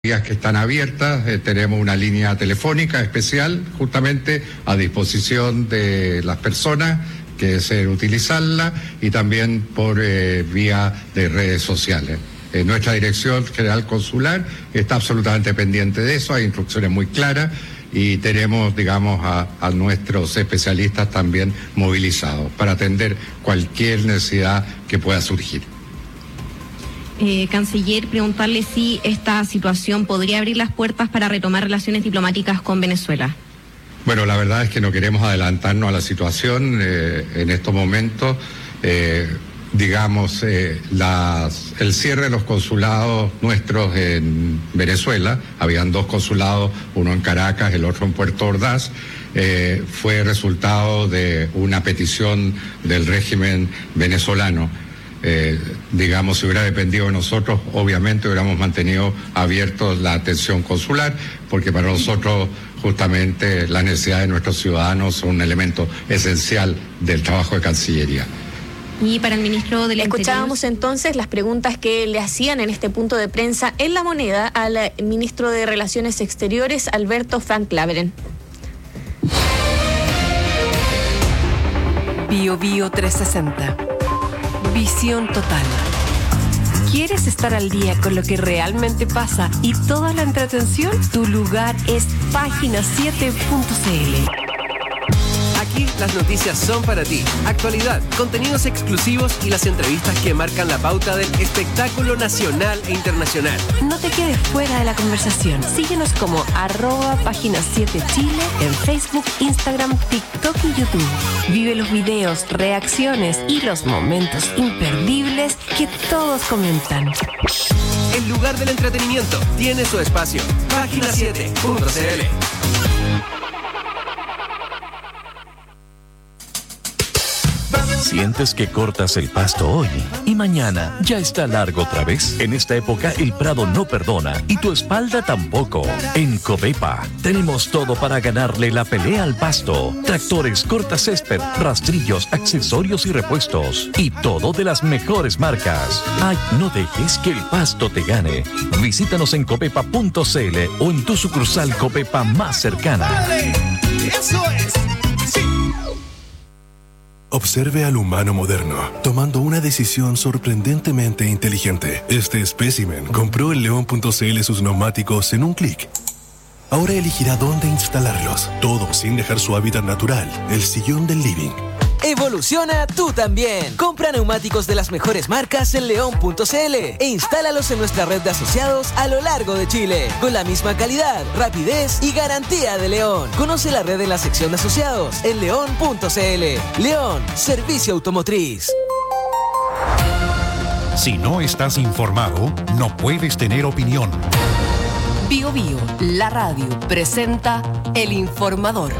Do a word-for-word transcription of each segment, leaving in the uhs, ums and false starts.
Vías que están abiertas, eh, tenemos una línea telefónica especial justamente a disposición de las personas que deseen utilizarla y también por eh, vía de redes sociales. Eh, nuestra Dirección General Consular está absolutamente pendiente de eso, hay instrucciones muy claras y tenemos, digamos, a, a nuestros especialistas también movilizados para atender cualquier necesidad que pueda surgir. Eh, canciller, preguntarle si esta situación podría abrir las puertas para retomar relaciones diplomáticas con Venezuela. Bueno, la verdad es que no queremos adelantarnos a la situación eh, en estos momentos. Eh, digamos, eh, las, el cierre de los consulados nuestros en Venezuela, habían dos consulados, uno en Caracas, el otro en Puerto Ordaz, eh, fue resultado de una petición del régimen venezolano. Eh, digamos, si hubiera dependido de nosotros, obviamente hubiéramos mantenido abiertos la atención consular, porque para nosotros justamente las necesidades de nuestros ciudadanos son un elemento esencial del trabajo de Cancillería. Y para el ministro del Interior. Escuchábamos entonces las preguntas que le hacían en este punto de prensa en La Moneda al ministro de Relaciones Exteriores, Alberto Frank Claveren. Bio Bio trescientos sesenta. Visión total. ¿Quieres estar al día con lo que realmente pasa y toda la entretención? Tu lugar es página siete punto c l. Aquí las noticias son para ti. Actualidad, contenidos exclusivos y las entrevistas que marcan la pauta del espectáculo nacional e internacional. No te quedes fuera de la conversación. Síguenos como arroba página siete Chile en Facebook, Instagram, TikTok y YouTube. Vive los videos, reacciones y los momentos imperdibles que todos comentan. El lugar del entretenimiento tiene su espacio. página siete punto c l. ¿Sientes que cortas el pasto hoy y mañana ya está largo otra vez? En esta época el prado no perdona y tu espalda tampoco. En Covepa tenemos todo para ganarle la pelea al pasto. Tractores, cortacésped, rastrillos, accesorios y repuestos. Y todo de las mejores marcas. Ay, no dejes que el pasto te gane. Visítanos en covepa punto c l o en tu sucursal Covepa más cercana. ¡Dale! ¡Eso es! ¡Sí! Observe al humano moderno, tomando una decisión sorprendentemente inteligente. Este espécimen compró en león punto c l sus neumáticos en un clic. Ahora elegirá dónde instalarlos, todo sin dejar su hábitat natural, el sillón del living. Evoluciona tú también. Compra neumáticos de las mejores marcas en león punto c l e instálalos en nuestra red de asociados a lo largo de Chile, con la misma calidad, rapidez y garantía de León. Conoce la red en la sección de asociados en león punto c l. León, servicio automotriz. Si no estás informado, no puedes tener opinión. Bio Bio, la radio, presenta El Informador.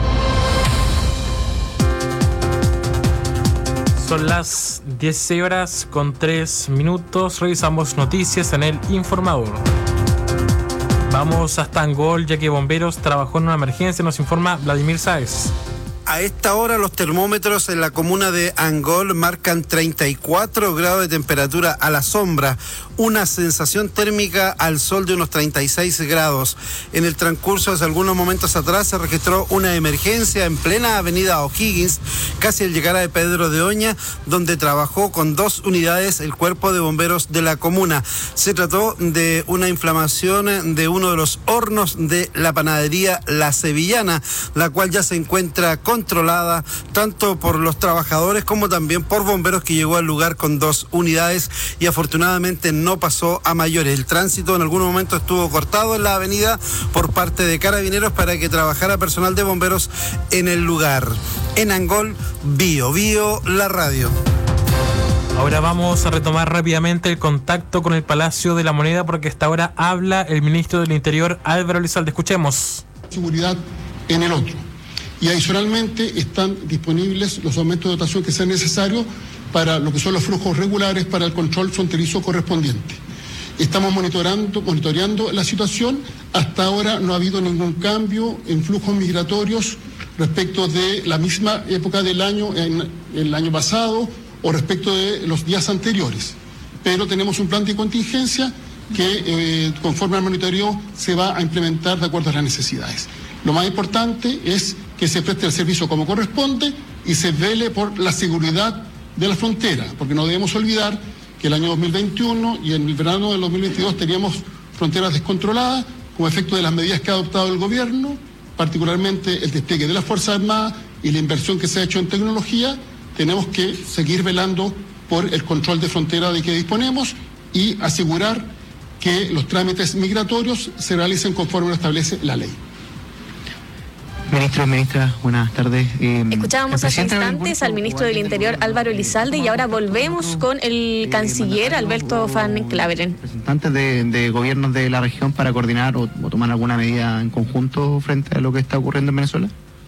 Son las dieciséis horas con tres minutos. Revisamos noticias en El Informador. Vamos hasta Angol, ya que bomberos trabajó en una emergencia, nos informa Vladimir Sáez. A esta hora los termómetros en la comuna de Angol marcan treinta y cuatro grados de temperatura a la sombra, una sensación térmica al sol de unos treinta y seis grados. En el transcurso de algunos momentos atrás se registró una emergencia en plena avenida O'Higgins, casi al llegar a Pedro de Oña, donde trabajó con dos unidades el cuerpo de bomberos de la comuna. Se trató de una inflamación de uno de los hornos de la panadería La Sevillana, la cual ya se encuentra controlada tanto por los trabajadores como también por bomberos, que llegó al lugar con dos unidades y afortunadamente no pasó a mayores. El tránsito en algún momento estuvo cortado en la avenida por parte de Carabineros para que trabajara personal de bomberos en el lugar. En Angol, Bio Bio, la radio. Ahora vamos a retomar rápidamente el contacto con el Palacio de la Moneda, porque hasta ahora habla el ministro del Interior, Álvaro Elizalde. Escuchemos. Seguridad en el otro. Y adicionalmente están disponibles los aumentos de dotación que sean necesarios para lo que son los flujos regulares para el control fronterizo correspondiente. Estamos monitoreando, monitoreando la situación. Hasta ahora no ha habido ningún cambio en flujos migratorios respecto de la misma época del año, en el año pasado, o respecto de los días anteriores. Pero tenemos un plan de contingencia que eh, conforme al monitoreo se va a implementar de acuerdo a las necesidades. Lo más importante es que se preste el servicio como corresponde y se vele por la seguridad de la frontera, porque no debemos olvidar que el año dos mil veintiuno y en el verano del dos mil veintidós teníamos fronteras descontroladas como efecto de las medidas que ha adoptado el gobierno, particularmente el despliegue de las Fuerzas Armadas y la inversión que se ha hecho en tecnología. Tenemos que seguir velando por el control de frontera de que disponemos y asegurar que los trámites migratorios se realicen conforme lo establece la ley. Ministros, ministras, buenas tardes. Eh, Escuchábamos hace instantes al ministro del Interior, Álvaro Elizalde, y ahora volvemos con el canciller Alberto Van Claveren. Representantes de, de gobiernos de la región para coordinar o, o tomar alguna medida en conjunto frente a lo que está ocurriendo en Venezuela.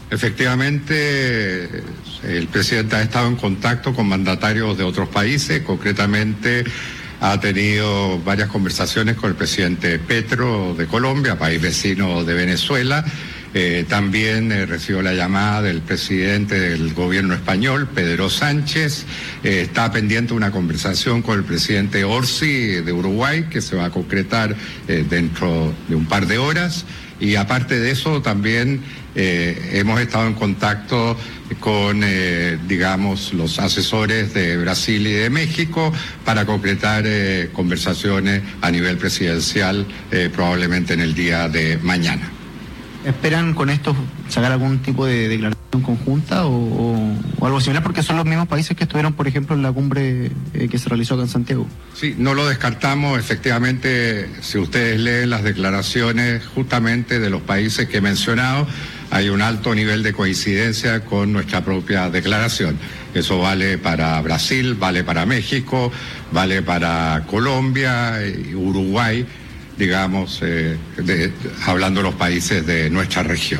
Efectivamente, el presidente ha estado en contacto con mandatarios de otros países, concretamente ha tenido varias conversaciones con el presidente Petro de Colombia, país vecino de Venezuela. Eh, también eh, recibió la llamada del presidente del gobierno español, Pedro Sánchez. Eh, está pendiente una conversación con el presidente Orsi de Uruguay, que se va a concretar eh, dentro de un par de horas. Y aparte de eso, también eh, hemos estado en contacto con, eh, digamos, los asesores de Brasil y de México para concretar eh, conversaciones a nivel presidencial, eh, probablemente en el día de mañana. ¿Esperan con esto sacar algún tipo de declaración conjunta o, o, o algo similar? Porque son los mismos países que estuvieron, por ejemplo, en la cumbre eh, que se realizó acá en Santiago. Sí, no lo descartamos. Efectivamente, si ustedes leen las declaraciones justamente de los países que he mencionado, hay un alto nivel de coincidencia con nuestra propia declaración. Eso vale para Brasil, vale para México, vale para Colombia, Uruguay, digamos, eh, de, hablando de los países de nuestra región.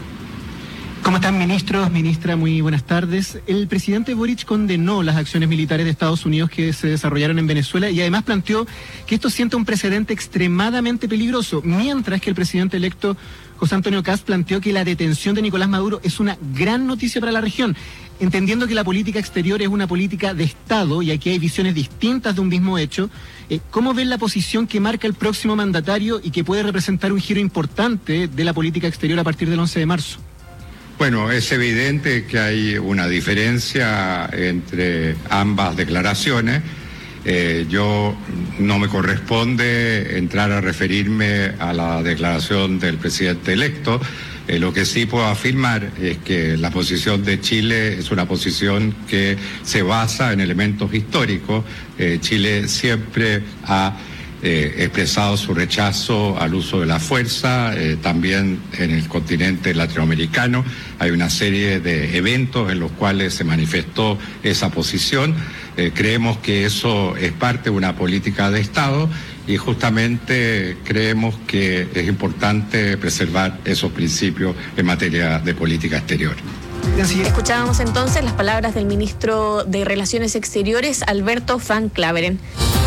¿Cómo están, ministros? Ministra, muy buenas tardes. El presidente Boric condenó las acciones militares de Estados Unidos que se desarrollaron en Venezuela y además planteó que esto sienta un precedente extremadamente peligroso, mientras que el presidente electo José Antonio Kast planteó que la detención de Nicolás Maduro es una gran noticia para la región, entendiendo que la política exterior es una política de Estado y aquí hay visiones distintas de un mismo hecho. Eh, ¿Cómo ven la posición que marca el próximo mandatario y que puede representar un giro importante de la política exterior a partir del once de marzo? Bueno, es evidente que hay una diferencia entre ambas declaraciones. Eh, yo no me corresponde entrar a referirme a la declaración del presidente electo. Eh, lo que sí puedo afirmar es que la posición de Chile es una posición que se basa en elementos históricos. Eh, Chile siempre ha eh, expresado su rechazo al uso de la fuerza, eh, también en el continente latinoamericano hay una serie de eventos en los cuales se manifestó esa posición. Eh, creemos que eso es parte de una política de Estado y justamente creemos que es importante preservar esos principios en materia de política exterior. Escuchábamos entonces las palabras del ministro de Relaciones Exteriores, Alberto Van Claveren.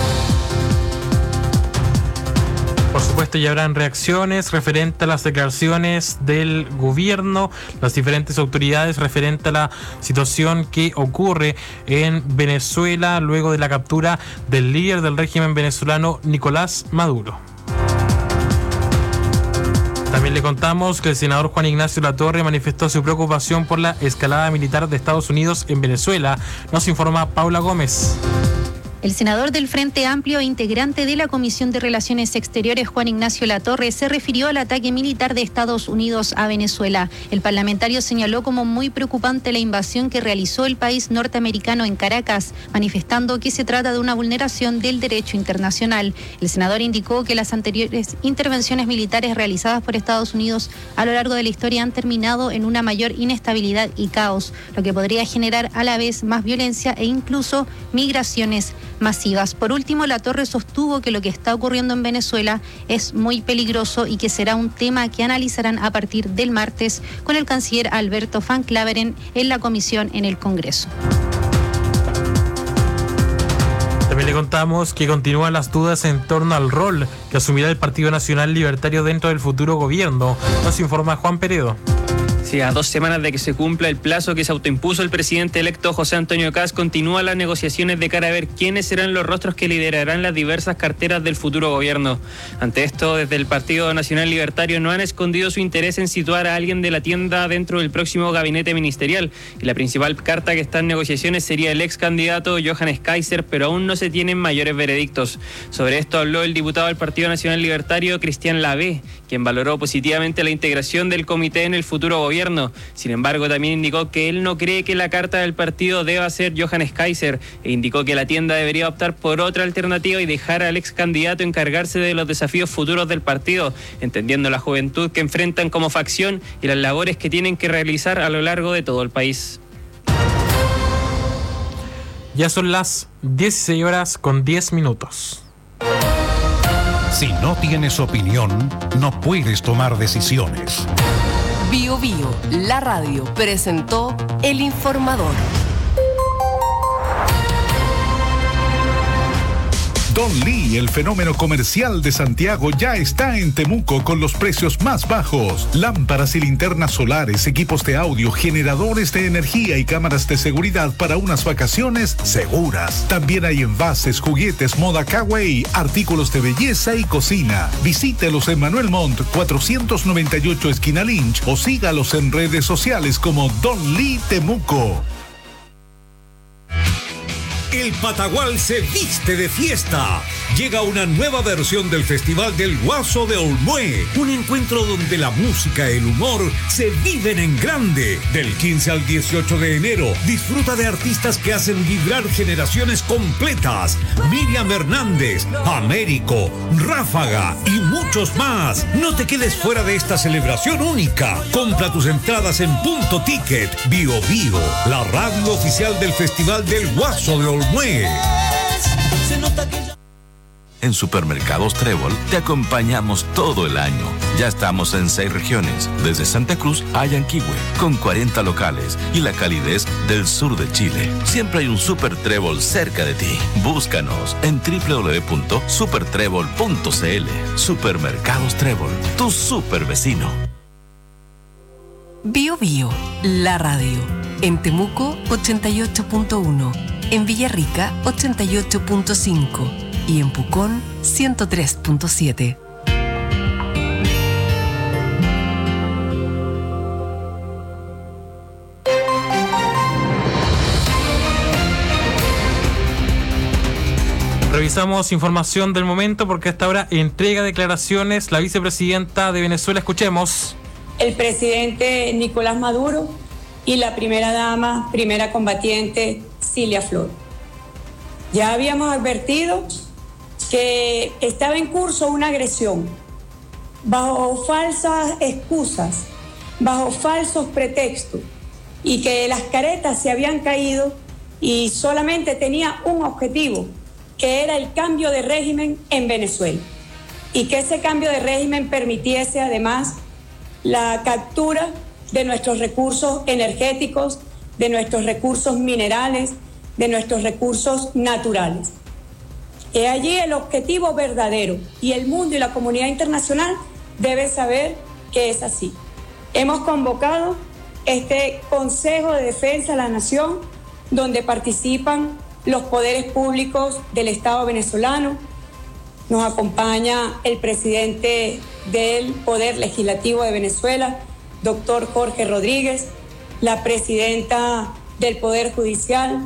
Por supuesto, ya habrán reacciones referente a las declaraciones del gobierno, las diferentes autoridades referente a la situación que ocurre en Venezuela luego de la captura del líder del régimen venezolano, Nicolás Maduro. También le contamos que el senador Juan Ignacio Latorre manifestó su preocupación por la escalada militar de Estados Unidos en Venezuela. Nos informa Paula Gómez. El senador del Frente Amplio e integrante de la Comisión de Relaciones Exteriores, Juan Ignacio Latorre, se refirió al ataque militar de Estados Unidos a Venezuela. El parlamentario señaló como muy preocupante la invasión que realizó el país norteamericano en Caracas, manifestando que se trata de una vulneración del derecho internacional. El senador indicó que las anteriores intervenciones militares realizadas por Estados Unidos a lo largo de la historia han terminado en una mayor inestabilidad y caos, lo que podría generar a la vez más violencia e incluso migraciones masivas. Por último, Latorre sostuvo que lo que está ocurriendo en Venezuela es muy peligroso y que será un tema que analizarán a partir del martes con el canciller Alberto Van Claveren en la comisión en el Congreso. También le contamos que continúan las dudas en torno al rol que asumirá el Partido Nacional Libertario dentro del futuro gobierno. Nos informa Juan Peredo. Sí, a dos semanas de que se cumpla el plazo que se autoimpuso el presidente electo José Antonio Kast, continúan las negociaciones de cara a ver quiénes serán los rostros que liderarán las diversas carteras del futuro gobierno. Ante esto, desde el Partido Nacional Libertario no han escondido su interés en situar a alguien de la tienda dentro del próximo gabinete ministerial, y la principal carta que está en negociaciones sería el ex candidato Johannes Kaiser, pero aún no se tienen mayores veredictos. Sobre esto habló el diputado del Partido Nacional Libertario, Cristian Lavé, quien valoró positivamente la integración del comité en el futuro gobierno. Sin embargo, también indicó que él no cree que la carta del partido deba ser Johannes Kaiser, e indicó que la tienda debería optar por otra alternativa y dejar al ex candidato encargarse de los desafíos futuros del partido, entendiendo la juventud que enfrentan como facción y las labores que tienen que realizar a lo largo de todo el país. Ya son las dieciséis horas con diez minutos. Si no tienes opinión, no puedes tomar decisiones. Bio Bio, la radio, presentó El Informador. Don Lee, el fenómeno comercial de Santiago, ya está en Temuco con los precios más bajos. Lámparas y linternas solares, equipos de audio, generadores de energía y cámaras de seguridad para unas vacaciones seguras. También hay envases, juguetes, moda kawaii, artículos de belleza y cocina. Visítelos en Manuel Montt, cuatrocientos noventa y ocho esquina Lynch, o sígalos en redes sociales como Don Lee Temuco. El Patagual se viste de fiesta. Llega una nueva versión del Festival del Guaso de Olmué. Un encuentro donde la música y el humor se viven en grande. Del quince al dieciocho de enero, disfruta de artistas que hacen vibrar generaciones completas. Miriam Hernández, Américo, Ráfaga y muchos más. No te quedes fuera de esta celebración única. Compra tus entradas en Punto Ticket. Bio Bio, la radio oficial del Festival del Guaso de Olmué. En Supermercados Trébol te acompañamos todo el año. Ya estamos en seis regiones, desde Santa Cruz a Yanquihue, con cuarenta locales y la calidez del sur de Chile. Siempre hay un Super Trébol cerca de ti. Búscanos en doble u doble u doble u punto super trébol punto c l. Supermercados Trébol, tu super vecino. Bio Bio, la radio. En Temuco, ochenta y ocho punto uno. En Villarrica, ochenta y ocho punto cinco. Y en Pucón, ciento tres punto siete. Revisamos información del momento porque hasta ahora entrega declaraciones la vicepresidenta de Venezuela. Escuchemos. El presidente Nicolás Maduro y la primera dama, primera combatiente Cilia Flor. Ya habíamos advertido que estaba en curso una agresión bajo falsas excusas, bajo falsos pretextos, y que las caretas se habían caído y solamente tenía un objetivo, que era el cambio de régimen en Venezuela, y que ese cambio de régimen permitiese además la captura de nuestros recursos energéticos, de nuestros recursos minerales, de nuestros recursos naturales. He allí el objetivo verdadero, y el mundo y la comunidad internacional deben saber que es así. Hemos convocado este Consejo de Defensa de la Nación, donde participan los poderes públicos del Estado venezolano. Nos acompaña el presidente del Poder Legislativo de Venezuela, doctor Jorge Rodríguez, la presidenta del Poder Judicial,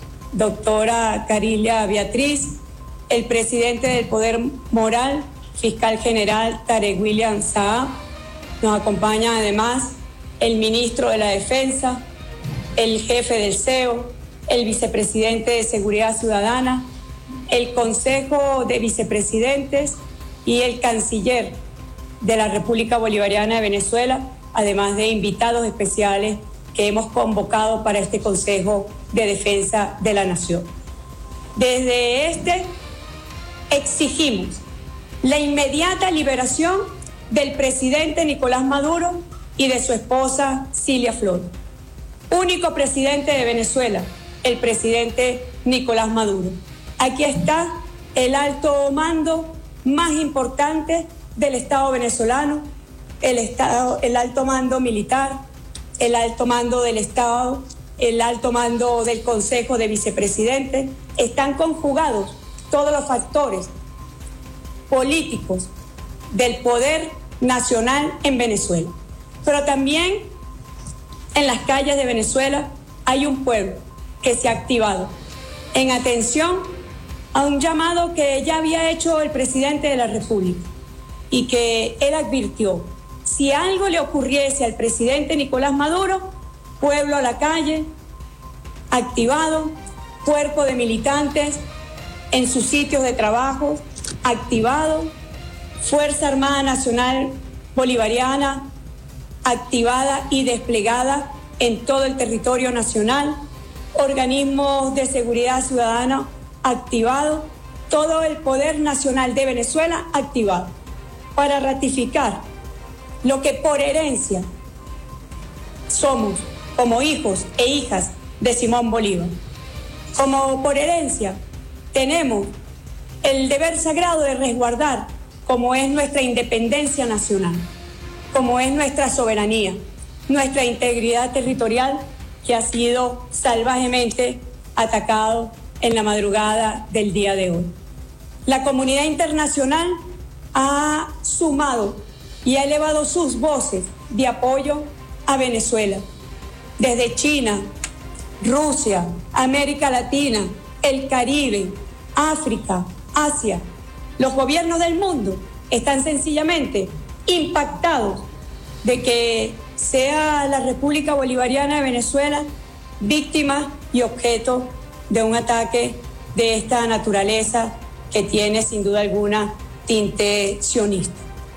doctora Carilia Beatriz, el presidente del Poder Moral, fiscal general Tarek William Saab. Nos acompaña además el ministro de la Defensa, el jefe del C E O, el vicepresidente de Seguridad Ciudadana, el Consejo de Vicepresidentes y el canciller de la República Bolivariana de Venezuela, además de invitados especiales que hemos convocado para este Consejo de Defensa de la Nación. Desde este exigimos la inmediata liberación del presidente Nicolás Maduro y de su esposa Cilia Flor. Único presidente de Venezuela, el presidente Nicolás Maduro. Aquí está el alto mando más importante del Estado venezolano, el, estado, el alto mando militar, el alto mando del Estado, el alto mando del Consejo de Vicepresidentes, están conjugados todos los factores políticos del poder nacional en Venezuela. Pero también en las calles de Venezuela hay un pueblo que se ha activado en atención a un llamado que ya había hecho el presidente de la República y que él advirtió: si algo le ocurriese al presidente Nicolás Maduro, pueblo a la calle, activado, cuerpo de militantes en sus sitios de trabajo, activado, Fuerza Armada Nacional Bolivariana, activada y desplegada en todo el territorio nacional, organismos de seguridad ciudadana activados, todo el poder nacional de Venezuela activado, para ratificar lo que por herencia somos como hijos e hijas de Simón Bolívar. Como por herencia tenemos el deber sagrado de resguardar como es nuestra independencia nacional, como es nuestra soberanía, nuestra integridad territorial, que ha sido salvajemente atacado en la madrugada del día de hoy. La comunidad internacional ha sumado y ha elevado sus voces de apoyo a Venezuela. Desde China, Rusia, América Latina, el Caribe, África, Asia, los gobiernos del mundo están sencillamente impactados de que sea la República Bolivariana de Venezuela víctima y objeto de un ataque de esta naturaleza que tiene sin duda alguna tinte sionista.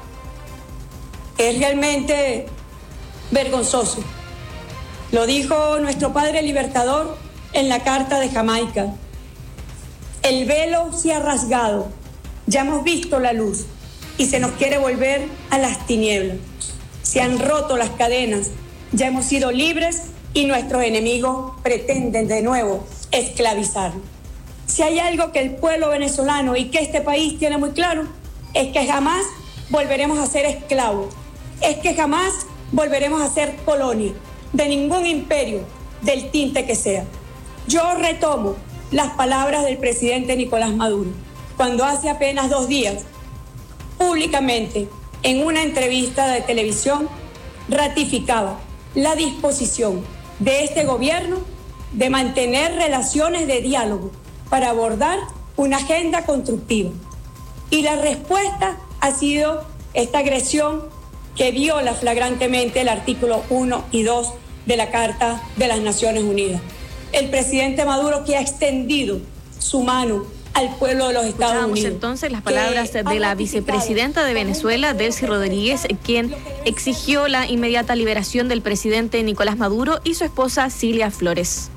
Es realmente vergonzoso. Lo dijo nuestro padre libertador en la Carta de Jamaica. El velo se ha rasgado, ya hemos visto la luz y se nos quiere volver a las tinieblas. Se han roto las cadenas, ya hemos sido libres y nuestros enemigos pretenden de nuevo esclavizarnos. Si hay algo que el pueblo venezolano y que este país tiene muy claro, es que jamás volveremos a ser esclavos, es que jamás volveremos a ser colonia de ningún imperio del tinte que sea. Yo retomo las palabras del presidente Nicolás Maduro, cuando hace apenas dos días, públicamente, en una entrevista de televisión, ratificaba la disposición de este gobierno de mantener relaciones de diálogo para abordar una agenda constructiva. Y la respuesta ha sido esta agresión que viola flagrantemente el artículo uno y dos de la Carta de las Naciones Unidas. El presidente Maduro, que ha extendido su mano al pueblo de los Estados Escuchamos Unidos. Entonces las palabras de la vicepresidenta de Venezuela, Delcy Rodríguez, quien exigió la inmediata liberación del presidente Nicolás Maduro y su esposa Cilia Flores.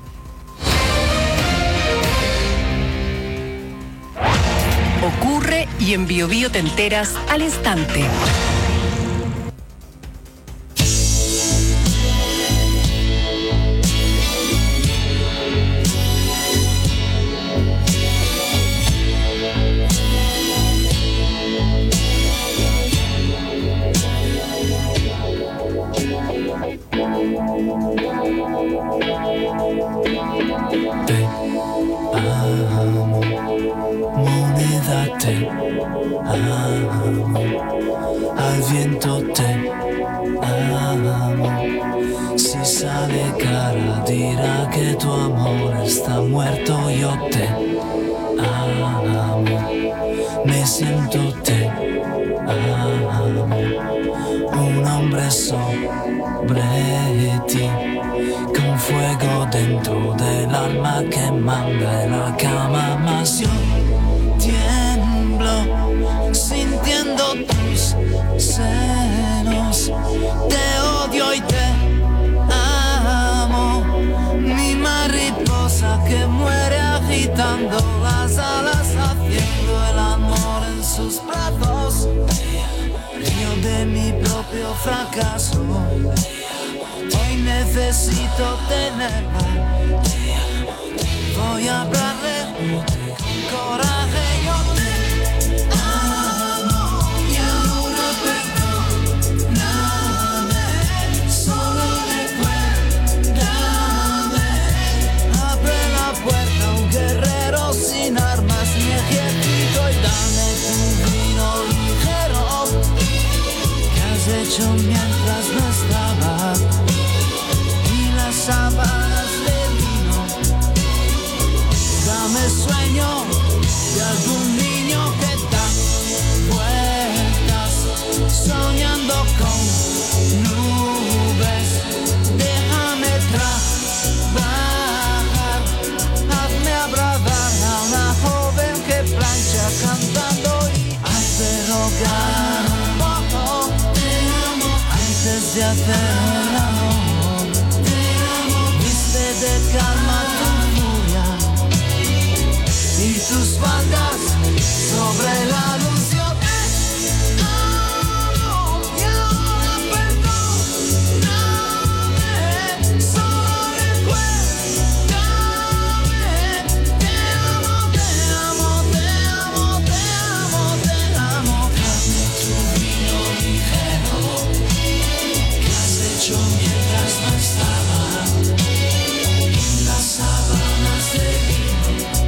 Ocurre y en Bio Bio te enteras al instante. Te amo, moneda te amo, al viento te amo. Si sale cara dirá que tu amor está muerto. Yo te amo, me siento te amo, un hombre sobre ti, con fuego dentro del alma que manda en la cama. Mas yo tiemblo sintiendo tus senos, te odio y te amo, mi mariposa que muere agitando las alas, haciendo el amor en sus brazos. Yo de mi propio fracaso hoy necesito tenerla. Voy a hablarle con coraje. Yo te amo y ahora perdóname. Solo recuerda hecho mientras no estaba? Y las sábanas de vino. Dame sueño de algún niño que da vueltas, soñando con nubes. Déjame trabajar, hazme abrazar a una joven que plancha cantando y hace rogar un poco. Te amo antes de hacer el amor. Te amo, viste de calma tu furia y tus faldas sobre la luz. Yo te amo y ahora perdóname, solo recuérdame. Te amo, te amo, te amo, te amo, te amo. Dame tu vino ligero que has hecho mientras no estaba. Las sábanas de vino.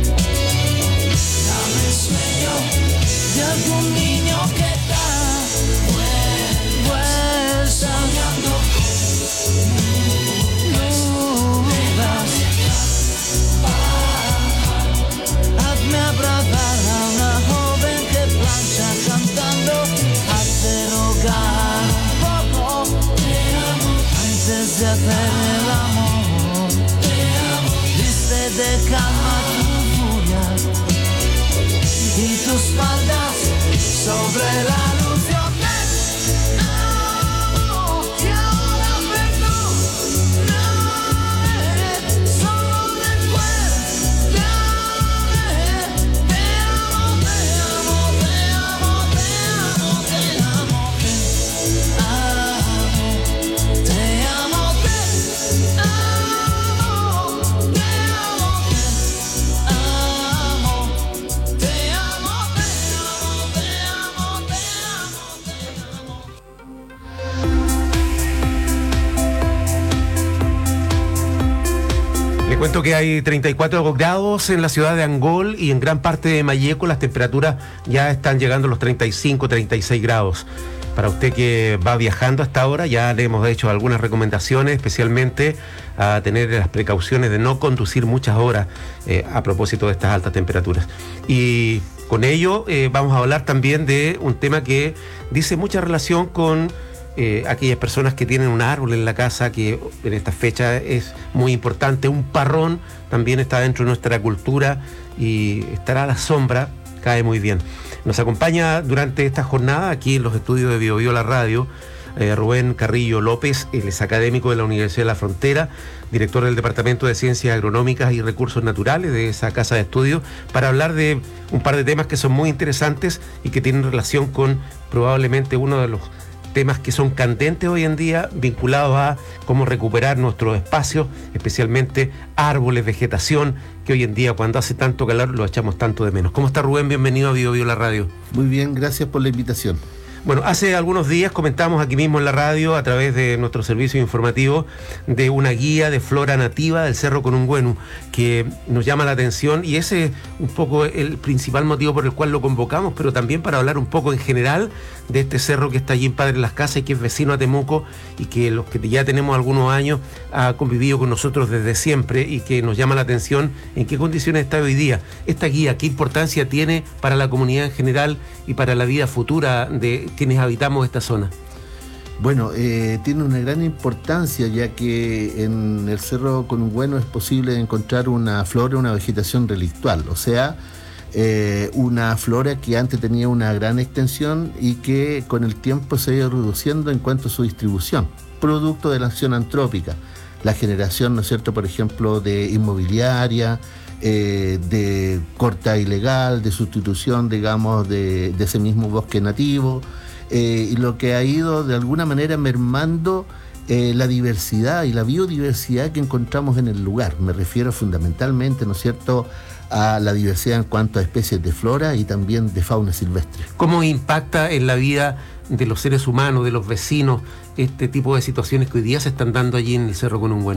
Dame sueño de algún niño que da vueltas, soñando con nubes. Hazme abrazar a una joven que plancha cantando, hazte rogar un poco. Te amo antes de hacer el amor. Te amo, viste de calma tu furia y tus faldas sobre la luz. Yo te amo y ahora perdóname, solo recuérdame. Te amo, te amo, te amo, te amo, te amo, te amo, te amo, te amo, te amo, te amo. Les cuento que hay treinta y cuatro grados en la ciudad de Angol y en gran parte de Malleco las temperaturas ya están llegando a los treinta y cinco, treinta y seis grados. Para usted que va viajando hasta ahora, ya le hemos hecho algunas recomendaciones, especialmente a tener las precauciones de no conducir muchas horas eh, a propósito de estas altas temperaturas. Y con ello eh, vamos a hablar también de un tema que dice mucha relación con eh, aquellas personas que tienen un árbol en la casa, que en esta fecha es muy importante. Un parrón también está dentro de nuestra cultura y estará a la sombra, cae muy bien. Nos acompaña durante esta jornada aquí en los estudios de Bio Bio La Radio eh, Rubén Carrillo López. Él es académico de la Universidad de la Frontera, director del Departamento de Ciencias Agronómicas y Recursos Naturales de esa casa de estudio, para hablar de un par de temas que son muy interesantes y que tienen relación con probablemente uno de los temas que son candentes hoy en día, vinculados a cómo recuperar nuestros espacios, especialmente árboles, vegetación, que hoy en día cuando hace tanto calor lo echamos tanto de menos. ¿Cómo está Rubén? Bienvenido a Bio Bio La Radio. Muy bien, gracias por la invitación. Bueno, hace algunos días comentamos aquí mismo en la radio, a través de nuestro servicio informativo, de una guía de flora nativa del Cerro Conungüeno, que nos llama la atención, y ese es un poco el principal motivo por el cual lo convocamos, pero también para hablar un poco en general de este cerro que está allí en Padre Las Casas y que es vecino a Temuco, y que los que ya tenemos algunos años ha convivido con nosotros desde siempre, y que nos llama la atención en qué condiciones está hoy día. Esta guía, ¿qué importancia tiene para la comunidad en general y para la vida futura de quienes habitamos esta zona? Bueno, eh, tiene una gran importancia, ya que en el Cerro Conungüeno es posible encontrar una flora, una vegetación relictual, o sea, eh, una flora que antes tenía una gran extensión y que con el tiempo se ha ido reduciendo en cuanto a su distribución, producto de la acción antrópica, la generación, ¿no es cierto?, por ejemplo, de inmobiliaria, eh, de corta ilegal, de sustitución, digamos, de, de ese mismo bosque nativo, eh, y lo que ha ido de alguna manera mermando eh, la diversidad y la biodiversidad que encontramos en el lugar. Me refiero fundamentalmente, ¿no es cierto?, a la diversidad en cuanto a especies de flora y también de fauna silvestre. ¿Cómo impacta en la vida de los seres humanos, de los vecinos, este tipo de situaciones que hoy día se están dando allí en el Cerro Conungüeno?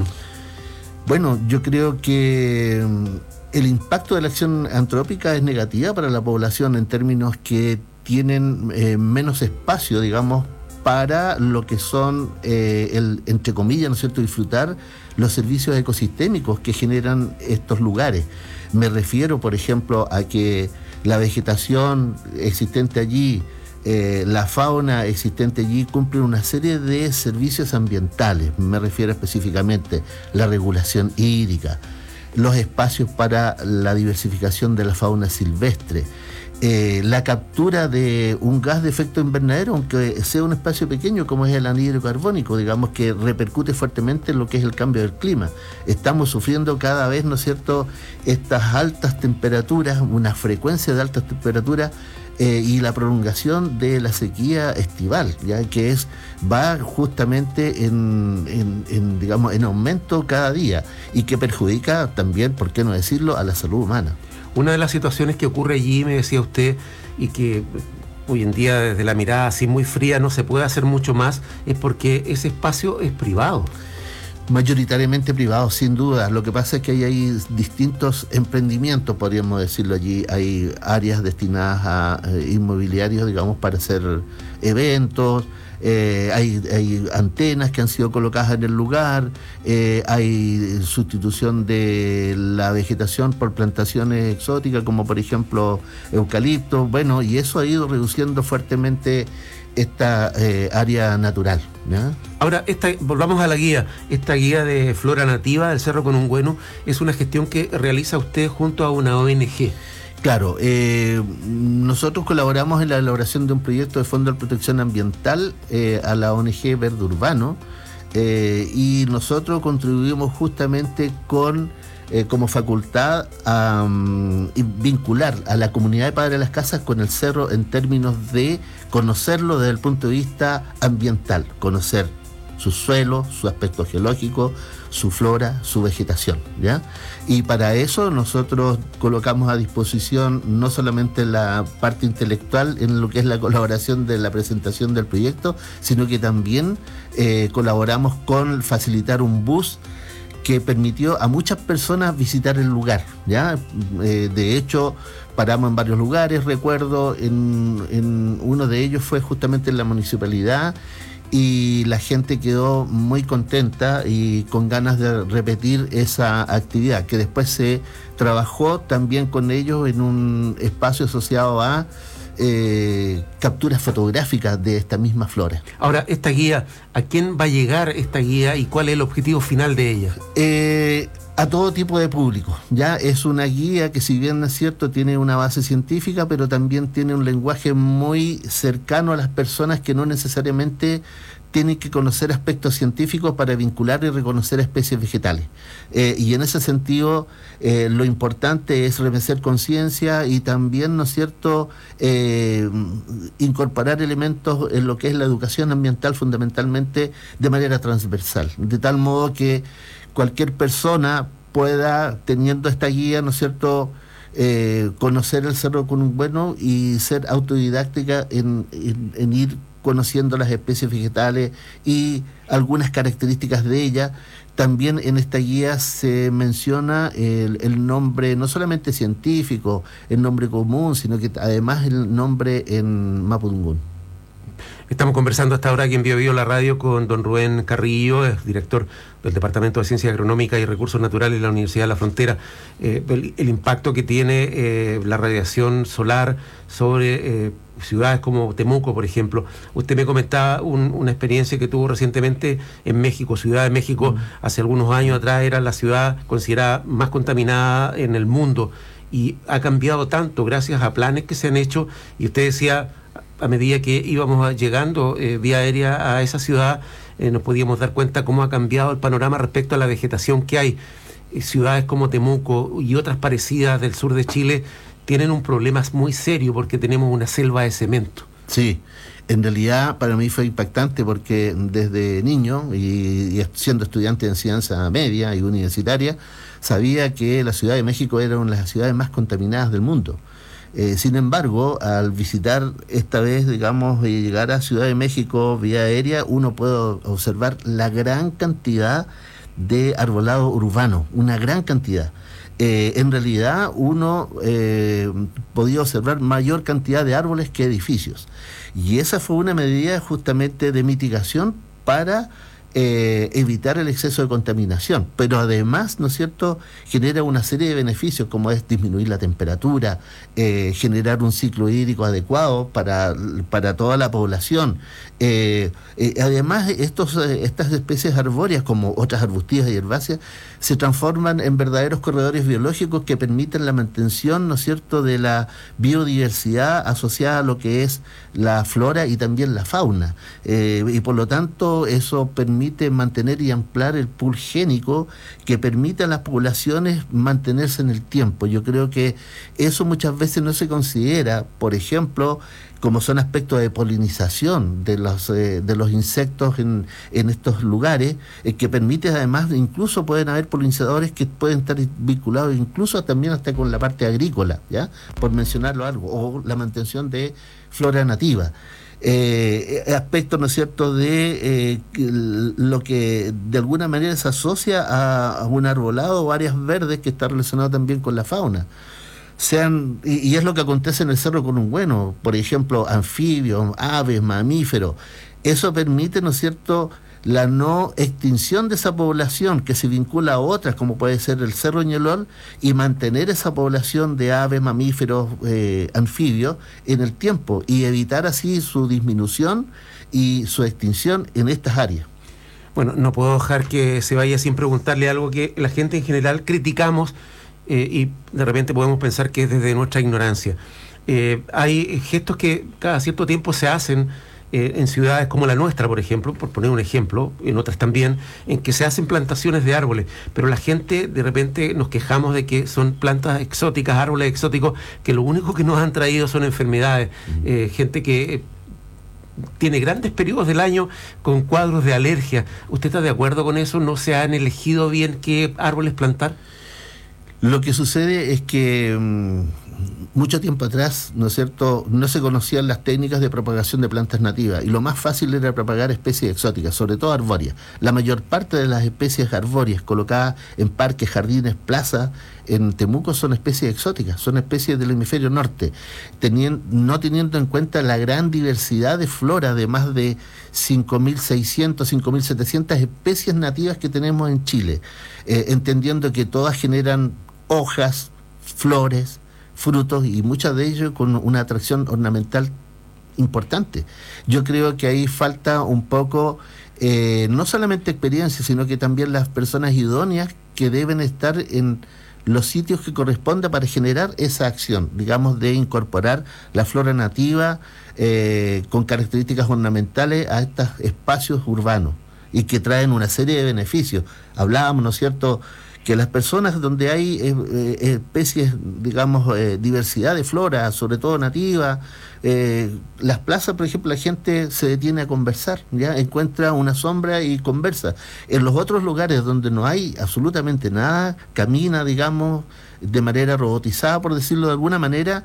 Bueno, yo creo que el impacto de la acción antrópica es negativa para la población en términos que tienen eh, menos espacio, digamos, para lo que son, eh, el, entre comillas, ¿no es cierto?, disfrutar los servicios ecosistémicos que generan estos lugares. Me refiero, por ejemplo, a que la vegetación existente allí, eh, la fauna existente allí cumplen una serie de servicios ambientales. Me refiero específicamente a la regulación hídrica, los espacios para la diversificación de la fauna silvestre, eh, la captura de un gas de efecto invernadero, aunque sea un espacio pequeño como es el anhídrido carbónico, digamos que repercute fuertemente en lo que es el cambio del clima. Estamos sufriendo cada vez, ¿no es cierto?, estas altas temperaturas, una frecuencia de altas temperaturas, eh, y la prolongación de la sequía estival, ya que es va justamente en, en, en digamos en aumento cada día y que perjudica también, por qué no decirlo, a la salud humana. Una de las situaciones que ocurre allí, me decía usted, y que hoy en día desde la mirada así muy fría no se puede hacer mucho más, es porque ese espacio es privado. Mayoritariamente privado, sin duda. Lo que pasa es que hay, hay distintos emprendimientos, podríamos decirlo allí. Hay áreas destinadas a eh, inmobiliarios, digamos, para hacer eventos. Eh, hay, hay antenas que han sido colocadas en el lugar, eh, hay sustitución de la vegetación por plantaciones exóticas como por ejemplo eucalipto, bueno, y eso ha ido reduciendo fuertemente esta eh, área natural, ¿ya? Ahora, esta, volvamos a la guía. Esta guía de flora nativa del Cerro Conungüeno es una gestión que realiza usted junto a una O N G. Claro, eh, nosotros colaboramos en la elaboración de un proyecto de Fondo de Protección Ambiental eh, a la O N G Verde Urbano, eh, y nosotros contribuimos justamente con, eh, como facultad, a um, vincular a la comunidad de Padre de las Casas con el cerro en términos de conocerlo desde el punto de vista ambiental, conocer su suelo, su aspecto geológico, su flora, su vegetación, ¿ya? Y para eso nosotros colocamos a disposición no solamente la parte intelectual en lo que es la colaboración de la presentación del proyecto, sino que también eh, colaboramos con facilitar un bus que permitió a muchas personas visitar el lugar, ¿ya? Eh, de hecho, paramos en varios lugares, recuerdo, en, en uno de ellos fue justamente en la municipalidad, y la gente quedó muy contenta y con ganas de repetir esa actividad, que después se trabajó también con ellos en un espacio asociado a eh, capturas fotográficas de esta misma flora. Ahora, esta guía, ¿a quién va a llegar esta guía y cuál es el objetivo final de ella? Eh, a todo tipo de público. Ya es una guía que, si bien es cierto, tiene una base científica, pero también tiene un lenguaje muy cercano a las personas que no necesariamente tienen que conocer aspectos científicos para vincular y reconocer especies vegetales. Eh, y en ese sentido, eh, lo importante es remecer conciencia y también, ¿no es cierto?, eh, incorporar elementos en lo que es la educación ambiental fundamentalmente de manera transversal, de tal modo que cualquier persona pueda, teniendo esta guía, ¿no es cierto?, eh, conocer el Cerro Conungüeno y ser autodidáctica en, en, en ir conociendo las especies vegetales y algunas características de ellas. También en esta guía se menciona el, el nombre no solamente científico, el nombre común, sino que además el nombre en mapudungún. Estamos conversando hasta ahora aquí en Bio Bio la radio con don Rubén Carrillo, es director del Departamento de Ciencia Agronómica y Recursos Naturales de la Universidad de la Frontera. Eh, el, el impacto que tiene eh, la radiación solar sobre eh, ciudades como Temuco, por ejemplo. Usted me comentaba un, una experiencia que tuvo recientemente en México. Ciudad de México, mm. hace algunos años atrás, era la ciudad considerada más contaminada en el mundo y ha cambiado tanto gracias a planes que se han hecho. Y usted decía, a medida que íbamos llegando eh, vía aérea a esa ciudad, eh, nos podíamos dar cuenta cómo ha cambiado el panorama respecto a la vegetación que hay. Eh, ciudades como Temuco y otras parecidas del sur de Chile tienen un problema muy serio porque tenemos una selva de cemento. Sí, en realidad para mí fue impactante porque desde niño y, y siendo estudiante de enseñanza media y universitaria, sabía que la Ciudad de México era una de las ciudades más contaminadas del mundo. Eh, sin embargo, al visitar esta vez, digamos, y llegar a Ciudad de México vía aérea, uno puede observar la gran cantidad de arbolado urbano, una gran cantidad. eh, en realidad uno eh, podía observar mayor cantidad de árboles que edificios. Y esa fue una medida justamente de mitigación para Eh, evitar el exceso de contaminación, pero además, ¿no es cierto?, genera una serie de beneficios, como es disminuir la temperatura, eh, generar un ciclo hídrico adecuado para, para toda la población. Eh, eh, además, estos, eh, estas especies arbóreas, como otras arbustivas y herbáceas, se transforman en verdaderos corredores biológicos que permiten la mantención, ¿no es cierto?, de la biodiversidad asociada a lo que es la flora y también la fauna. Eh, y por lo tanto, eso permite mantener y ampliar el pool génico que permite a las poblaciones mantenerse en el tiempo. Yo creo que eso muchas veces no se considera, por ejemplo, como son aspectos de polinización de los eh, de los insectos en, en estos lugares, eh, que permite además, incluso pueden haber polinizadores que pueden estar vinculados incluso también hasta con la parte agrícola, ¿ya?, por mencionarlo algo, o la mantención de flora nativa. Eh, aspecto, ¿no es cierto?, de eh, lo que de alguna manera se asocia a, a un arbolado o áreas verdes que está relacionado también con la fauna. Sean, y, y es lo que acontece en el Cerro Conungüeno, por ejemplo, anfibios, aves, mamíferos. Eso permite, ¿no es cierto?, la no extinción de esa población que se vincula a otras, como puede ser el Cerro Ñelol, y mantener esa población de aves, mamíferos, eh, anfibios en el tiempo, y evitar así su disminución y su extinción en estas áreas. Bueno, no puedo dejar que se vaya sin preguntarle algo que la gente en general criticamos, eh, y de repente podemos pensar que es desde nuestra ignorancia. Eh, hay gestos que cada cierto tiempo se hacen Eh, en ciudades como la nuestra, por ejemplo, por poner un ejemplo, en otras también, en que se hacen plantaciones de árboles, pero la gente de repente nos quejamos de que son plantas exóticas, árboles exóticos, que lo único que nos han traído son enfermedades. Uh-huh. eh, gente que eh, tiene grandes periodos del año con cuadros de alergia. ¿Usted está de acuerdo con eso? ¿No se han elegido bien qué árboles plantar? Lo que sucede es que mmm, mucho tiempo atrás, ¿no es cierto?, no se conocían las técnicas de propagación de plantas nativas, y lo más fácil era propagar especies exóticas, sobre todo arbóreas. La mayor parte de las especies arbóreas colocadas en parques, jardines, plazas en Temuco son especies exóticas, son especies del hemisferio norte, teniendo, no teniendo en cuenta la gran diversidad de flora de más de cinco mil seiscientas, cinco mil setecientas especies nativas que tenemos en Chile, eh, entendiendo que todas generan hojas, flores, frutos, y muchas de ellos con una atracción ornamental importante. Yo creo que ahí falta un poco, eh, no solamente experiencia, sino que también las personas idóneas que deben estar en los sitios que corresponda para generar esa acción, digamos, de incorporar la flora nativa eh, con características ornamentales a estos espacios urbanos, y que traen una serie de beneficios. Hablábamos, ¿no es cierto?, que las personas donde hay eh, eh, especies, digamos, eh, diversidad de flora, sobre todo nativa, eh, las plazas, por ejemplo, la gente se detiene a conversar, ya encuentra una sombra y conversa. En los otros lugares donde no hay absolutamente nada, camina, digamos, de manera robotizada, por decirlo de alguna manera,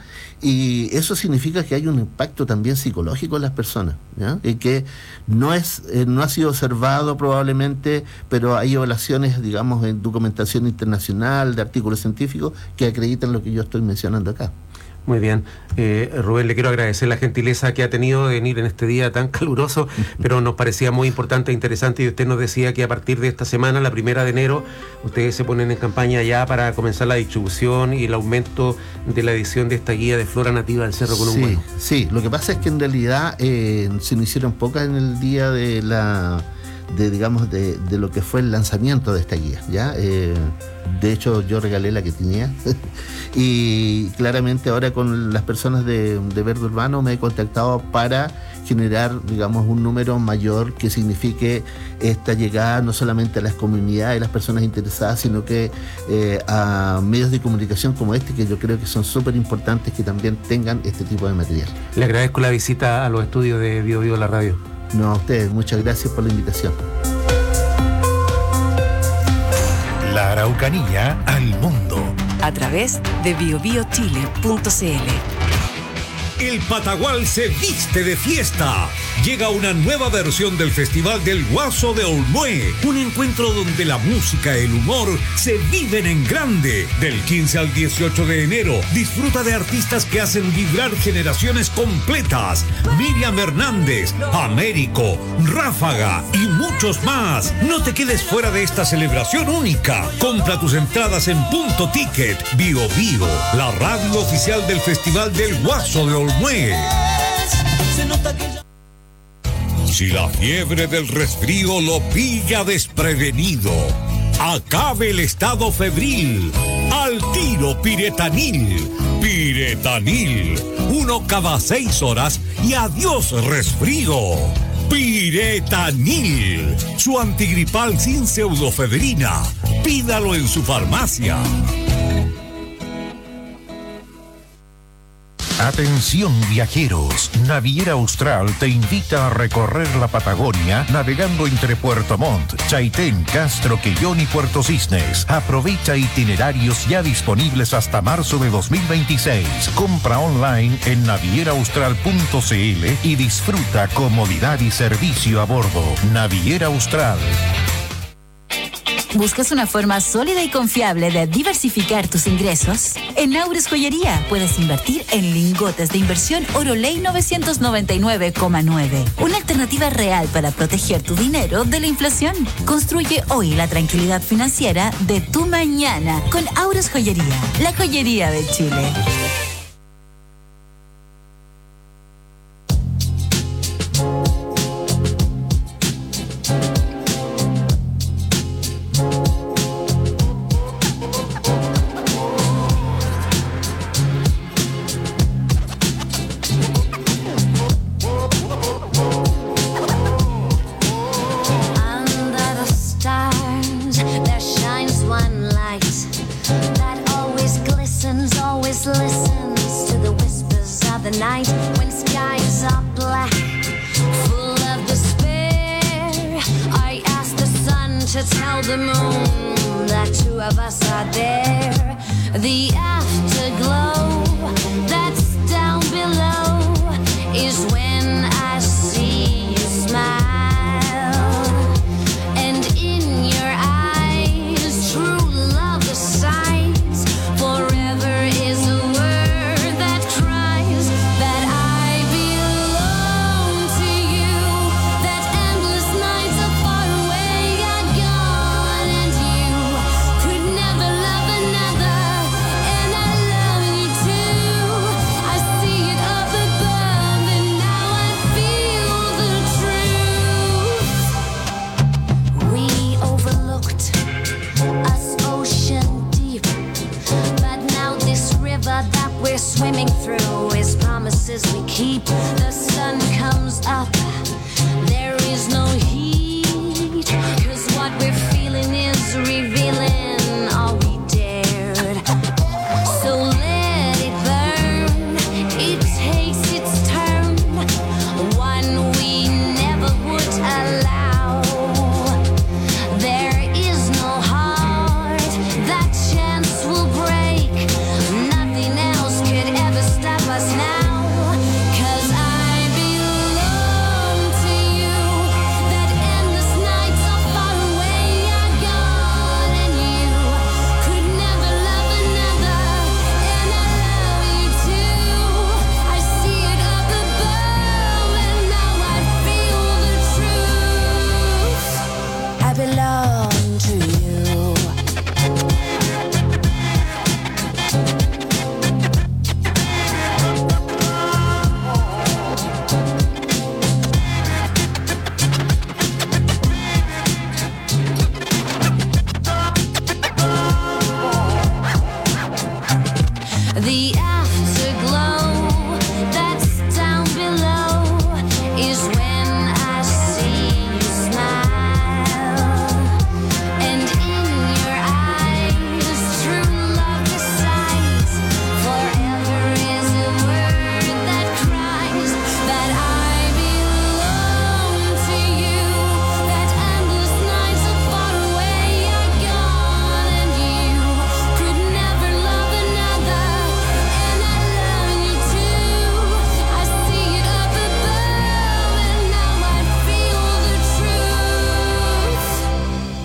y eso significa que hay un impacto también psicológico en las personas, ¿ya? Y que no es eh, no ha sido observado probablemente, pero hay evaluaciones, digamos, en documentación internacional, de artículos científicos, que acreditan lo que yo estoy mencionando acá. Muy bien. Eh, Rubén, le quiero agradecer la gentileza que ha tenido de venir en este día tan caluroso, pero nos parecía muy importante e interesante, y usted nos decía que a partir de esta semana, la primera de enero, ustedes se ponen en campaña ya para comenzar la distribución y el aumento de la edición de esta guía de flora nativa del Cerro Conungüeno. Sí, sí, lo que pasa es que en realidad eh, se me hicieron pocas en el día de la... de digamos de, de lo que fue el lanzamiento de esta guía, ¿ya? Eh, de hecho yo regalé la que tenía y claramente ahora con las personas de, de Verde Urbano me he contactado para generar, digamos, un número mayor que signifique esta llegada no solamente a las comunidades, a las personas interesadas, sino que eh, a medios de comunicación como este, que yo creo que son súper importantes que también tengan este tipo de material. Le agradezco la visita a los estudios de Bio Bio La Radio. No, a ustedes, muchas gracias por la invitación. La Araucanía al mundo. A través de bio bio chile punto c l. el Patagual se viste de fiesta. Llega una nueva versión del Festival del Guaso de Olmué, un encuentro donde la música y el humor se viven en grande. Del quince al dieciocho de enero, disfruta de artistas que hacen vibrar generaciones completas. Miriam Hernández, Américo, Ráfaga y muchos más. No te quedes fuera de esta celebración única. Compra tus entradas en Punto Ticket. Bio Bio, la radio oficial del Festival del Guaso de Olmué. Si la fiebre del resfrío lo pilla desprevenido, acabe el estado febril. Al tiro Piretanil. Piretanil. Uno cada seis horas y adiós resfrío. Piretanil. Su antigripal sin pseudofedrina. Pídalo en su farmacia. Atención viajeros, Naviera Austral te invita a recorrer la Patagonia navegando entre Puerto Montt, Chaitén, Castro, Quellón y Puerto Cisnes. Aprovecha itinerarios ya disponibles hasta marzo de dos mil veintiséis. Compra online en naviera austral punto c l y disfruta comodidad y servicio a bordo. Naviera Austral. ¿Buscas una forma sólida y confiable de diversificar tus ingresos? En Aures Joyería puedes invertir en lingotes de inversión Oroley novecientos noventa y nueve coma nueve. Una alternativa real para proteger tu dinero de la inflación. Construye hoy la tranquilidad financiera de tu mañana con Aures Joyería, la joyería de Chile. Never love another, and I love you too.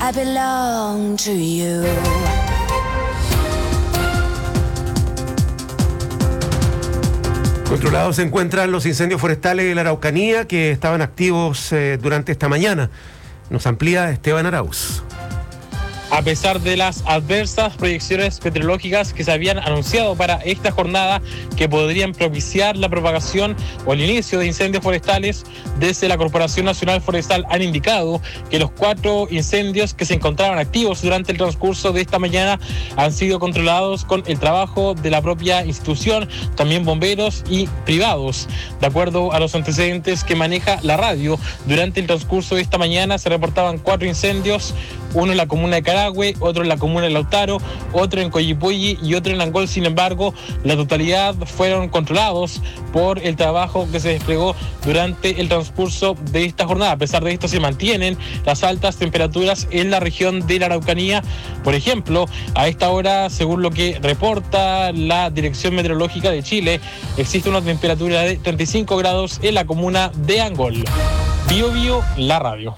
I belong to you. Controlados se encuentran los incendios forestales de la Araucanía que estaban activos eh, durante esta mañana. Nos amplía Esteban Arauz. A pesar de las adversas proyecciones meteorológicas que se habían anunciado para esta jornada, que podrían propiciar la propagación o el inicio de incendios forestales, desde la Corporación Nacional Forestal han indicado que los cuatro incendios que se encontraban activos durante el transcurso de esta mañana han sido controlados con el trabajo de la propia institución, también bomberos y privados. De acuerdo a los antecedentes que maneja la radio, durante el transcurso de esta mañana se reportaban cuatro incendios, uno en la comuna de Carahue, otro en la comuna de Lautaro, otro en Coyipulli y otro en Angol. Sin embargo, la totalidad fueron controlados por el trabajo que se desplegó durante el transcurso de esta jornada. A pesar de esto, se mantienen las altas temperaturas en la región de la Araucanía. Por ejemplo, a esta hora, según lo que reporta la Dirección Meteorológica de Chile, existe una temperatura de treinta y cinco grados en la comuna de Angol. Bio Bio, la radio.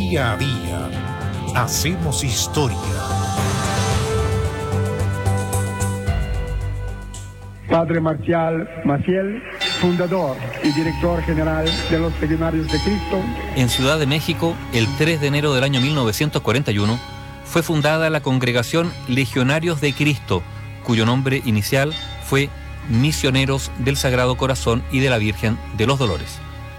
Día a día hacemos historia. Padre Marcial Maciel, fundador y director general de los Legionarios de Cristo. En Ciudad de México, el tres de enero del año mil novecientos cuarenta y uno, fue fundada la Congregación Legionarios de Cristo, cuyo nombre inicial fue Misioneros del Sagrado Corazón y de la Virgen de los Dolores.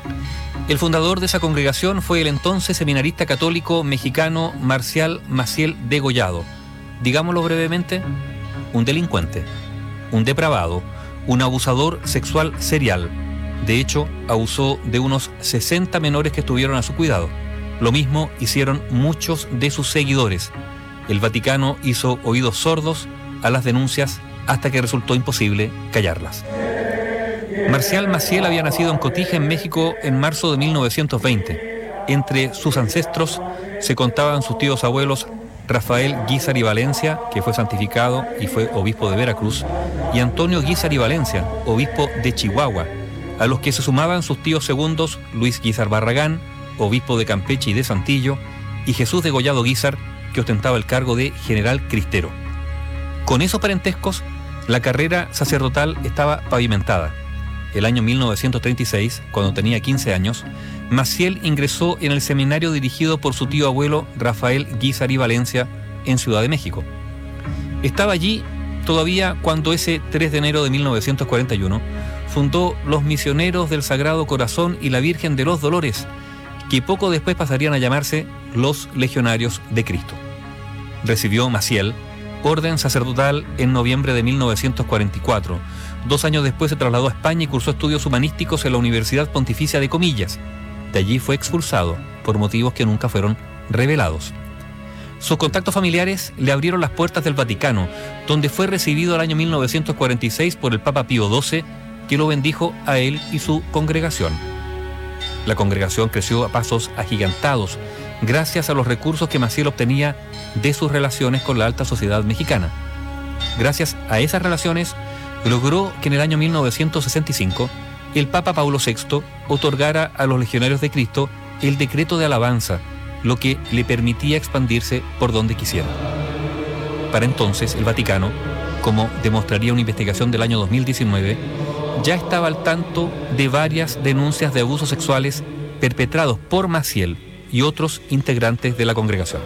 El fundador de esa congregación fue el entonces seminarista católico mexicano Marcial Maciel Degollado. Digámoslo brevemente, un delincuente, un depravado, un abusador sexual serial. De hecho, abusó de unos sesenta menores que estuvieron a su cuidado. Lo mismo hicieron muchos de sus seguidores. El Vaticano hizo oídos sordos a las denuncias hasta que resultó imposible callarlas. Marcial Maciel había nacido en Cotija, en México, en marzo de mil novecientos veinte. Entre sus ancestros se contaban sus tíos abuelos Rafael Guízar y Valencia, que fue santificado y fue obispo de Veracruz, y Antonio Guízar y Valencia, obispo de Chihuahua, a los que se sumaban sus tíos segundos Luis Guízar Barragán, obispo de Campeche y de Saltillo, y Jesús Degollado Guízar, que ostentaba el cargo de general cristero. Con esos parentescos, la carrera sacerdotal estaba pavimentada. El año mil novecientos treinta y seis, cuando tenía quince años, Maciel ingresó en el seminario dirigido por su tío abuelo Rafael Guízar y Valencia en Ciudad de México. Estaba allí todavía cuando ese tres de enero de mil novecientos cuarenta y uno fundó los Misioneros del Sagrado Corazón y la Virgen de los Dolores, que poco después pasarían a llamarse los Legionarios de Cristo. Recibió Maciel orden sacerdotal en noviembre de mil novecientos cuarenta y cuatro. Dos años después se trasladó a España y cursó estudios humanísticos en la Universidad Pontificia de Comillas. De allí fue expulsado por motivos que nunca fueron revelados. Sus contactos familiares le abrieron las puertas del Vaticano, donde fue recibido el año mil novecientos cuarenta y seis por el Papa Pío doce, que lo bendijo a él y su congregación. La congregación creció a pasos agigantados gracias a los recursos que Maciel obtenía de sus relaciones con la alta sociedad mexicana. Gracias a esas relaciones, logró que en el año mil novecientos sesenta y cinco el Papa Paulo sexto otorgara a los Legionarios de Cristo el decreto de alabanza, lo que le permitía expandirse por donde quisiera. Para entonces, el Vaticano, como demostraría una investigación del año dos mil diecinueve, ya estaba al tanto de varias denuncias de abusos sexuales perpetrados por Maciel y otros integrantes de la congregación.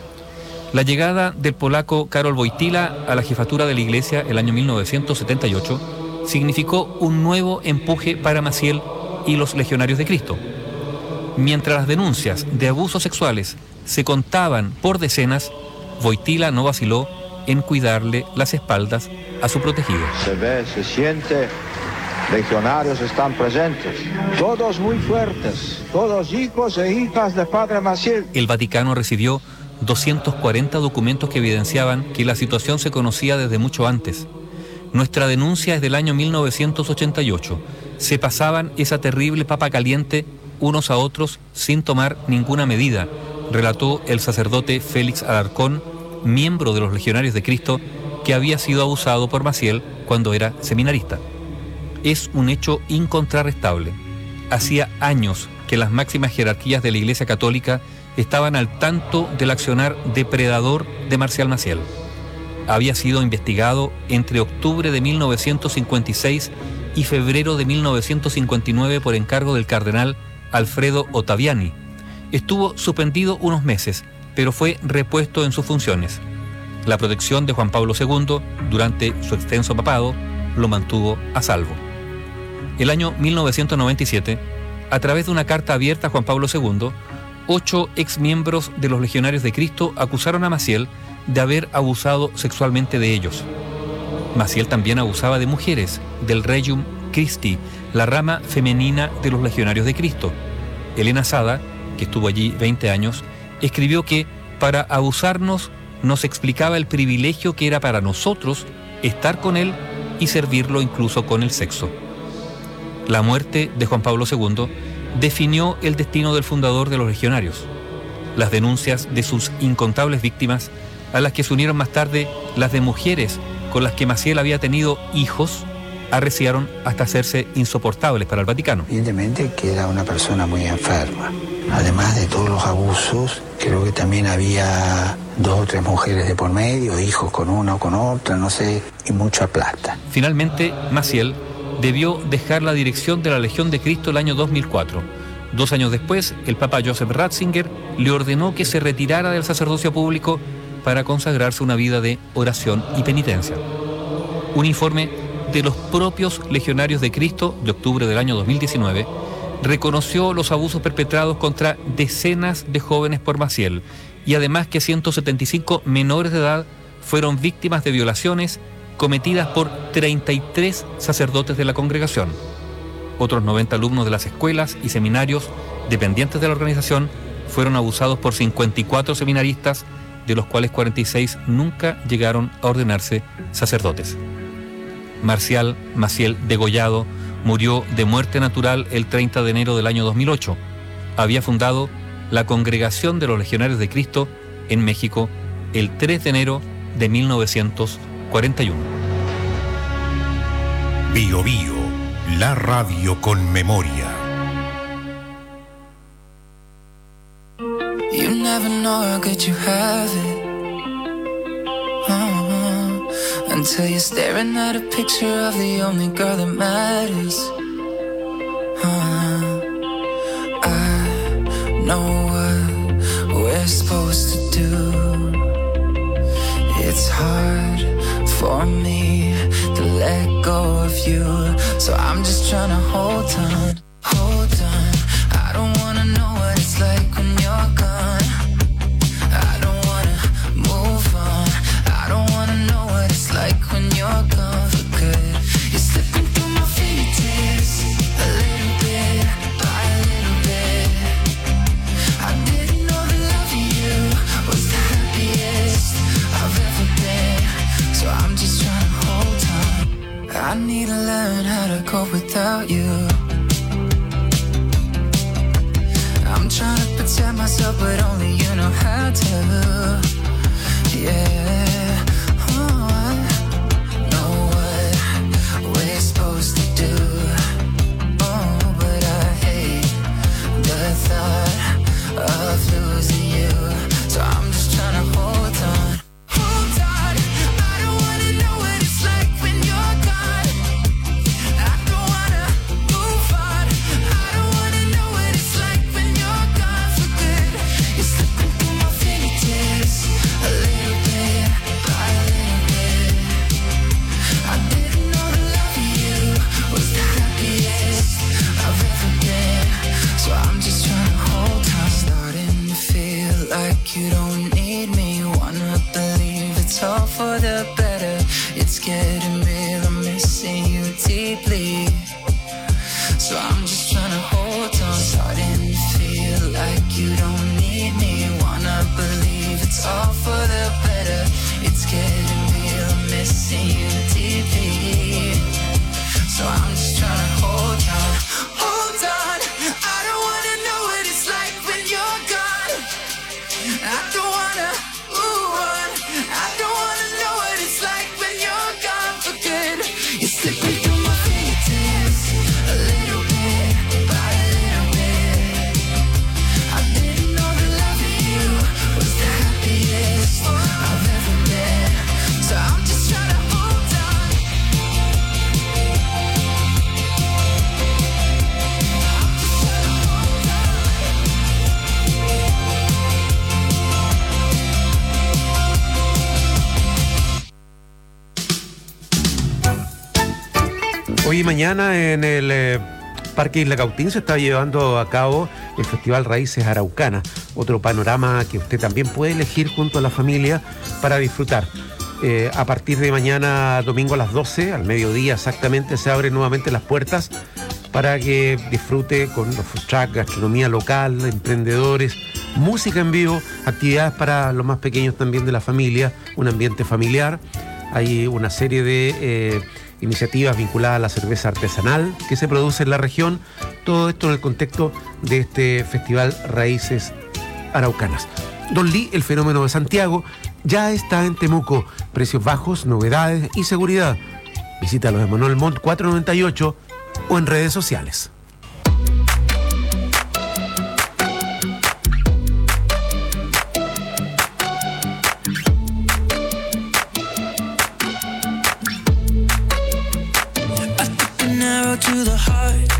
La llegada del polaco Karol Wojtyła a la jefatura de la Iglesia el año mil novecientos setenta y ocho significó un nuevo empuje para Maciel y los Legionarios de Cristo. Mientras las denuncias de abusos sexuales se contaban por decenas, Wojtyła no vaciló en cuidarle las espaldas a su protegido. Se ve, se siente, legionarios están presentes, todos muy fuertes, todos hijos e hijas de Padre Maciel. El Vaticano recibió doscientos cuarenta documentos que evidenciaban que la situación se conocía desde mucho antes. Nuestra denuncia es del año mil novecientos ochenta y ocho. Se pasaban esa terrible papa caliente unos a otros sin tomar ninguna medida, relató el sacerdote Félix Alarcón, miembro de los Legionarios de Cristo, que había sido abusado por Maciel cuando era seminarista. Es un hecho incontrarrestable. Hacía años que las máximas jerarquías de la Iglesia Católica estaban al tanto del accionar depredador de Marcial Maciel. Había sido investigado entre octubre de mil novecientos cincuenta y seis y febrero de mil novecientos cincuenta y nueve por encargo del cardenal Alfredo Ottaviani. Estuvo suspendido unos meses, pero fue repuesto en sus funciones. La protección de Juan Pablo segundo durante su extenso papado lo mantuvo a salvo. El año mil novecientos noventa y siete, a través de una carta abierta a Juan Pablo segundo, ocho exmiembros de los Legionarios de Cristo acusaron a Maciel de haber abusado sexualmente de ellos. Maciel también abusaba de mujeres del Regium Christi, la rama femenina de los Legionarios de Cristo. Elena Sada, que estuvo allí veinte años, escribió que para abusarnos nos explicaba el privilegio que era para nosotros estar con él y servirlo incluso con el sexo. La muerte de Juan Pablo segundo definió el destino del fundador de los Legionarios. Las denuncias de sus incontables víctimas, a las que se unieron más tarde las de mujeres con las que Maciel había tenido hijos, arreciaron hasta hacerse insoportables para el Vaticano. Evidentemente que era una persona muy enferma. Además de todos los abusos, creo que también había dos o tres mujeres de por medio, hijos con una o con otra, no sé, y mucha plata. Finalmente, Maciel debió dejar la dirección de la Legión de Cristo el año dos mil cuatro. Dos años después, el Papa Joseph Ratzinger le ordenó que se retirara del sacerdocio público para consagrarse una vida de oración y penitencia. Un informe de los propios Legionarios de Cristo de octubre del año dos mil diecinueve reconoció los abusos perpetrados contra decenas de jóvenes por Maciel y además que ciento setenta y cinco menores de edad fueron víctimas de violaciones cometidas por treinta y tres sacerdotes de la congregación. Otros noventa alumnos de las escuelas y seminarios dependientes de la organización fueron abusados por cincuenta y cuatro seminaristas, de los cuales cuarenta y seis nunca llegaron a ordenarse sacerdotes. Marcial Maciel Degollado murió de muerte natural el treinta de enero del año dos mil ocho. Había fundado la Congregación de los Legionarios de Cristo en México el tres de enero de mil novecientos cuarenta y uno. Bio Bio, la radio con memoria. You never know how good you have it. Uh-huh. Until you're staring at a picture of the only girl that matters. Uh-huh. I know what we're supposed to do. It's hard for me to let go of you, so I'm just trying to hold on, hold on. I don't wanna know what it's like when you're gone. I don't wanna move on. I don't wanna know what it's like when you're gone for good. You're slipping through my fingertips, a little bit by a little bit. I didn't know that loving you was the happiest I've ever been, so I'm just trying to hold on. I need to learn how to cope without you. I'm trying to protect myself, but only you know how to. Yeah, oh, I know what we're supposed to do. Oh, but I hate the thought of losing you, so I'm just trying to hold on. Hold on, I don't wanna know what it's like when you're gone. I don't wanna move on. I don't wanna know what it's like when you're gone for good. You're slipping through my fingertips, a little bit by a little bit. I didn't know that loving you was the happiest I've ever been, so I'm just trying to hold on. Starting to feel like you don't need me. Wanna believe it's all for the better. It's getting real, I'm missing you deeply, so I'm just trying to hold on. Starting to feel like you don't need me. Wanna believe it's all for the better. It's getting real, I'm missing you deeply, so I'm just trying to hold on. Hold on, I don't wanna know what it's like when you're gone. I don't wanna move on. I don't wanna know what it's like when you're gone for good. You're slipping through my fingertips, a little bit by a little bit. I didn't know that loving you was the happiest I've ever been, so I'm just trying to hold on. Hoy y mañana en el eh, Parque Isla Cautín se está llevando a cabo el Festival Raíces Araucanas, otro panorama que usted también puede elegir junto a la familia para disfrutar. Eh, a partir de mañana domingo a las doce, al mediodía exactamente, se abren nuevamente las puertas para que disfrute con los food trucks, gastronomía local, emprendedores, música en vivo, actividades para los más pequeños también de la familia, un ambiente familiar. Hay una serie de eh, iniciativas vinculadas a la cerveza artesanal que se produce en la región. Todo esto en el contexto de este Festival Raíces Araucanas. Don Lee, el fenómeno de Santiago, ya está en Temuco. Precios bajos, novedades y seguridad. Visítalos en Manuel Montt cuatrocientos noventa y ocho o en redes sociales. To the heart,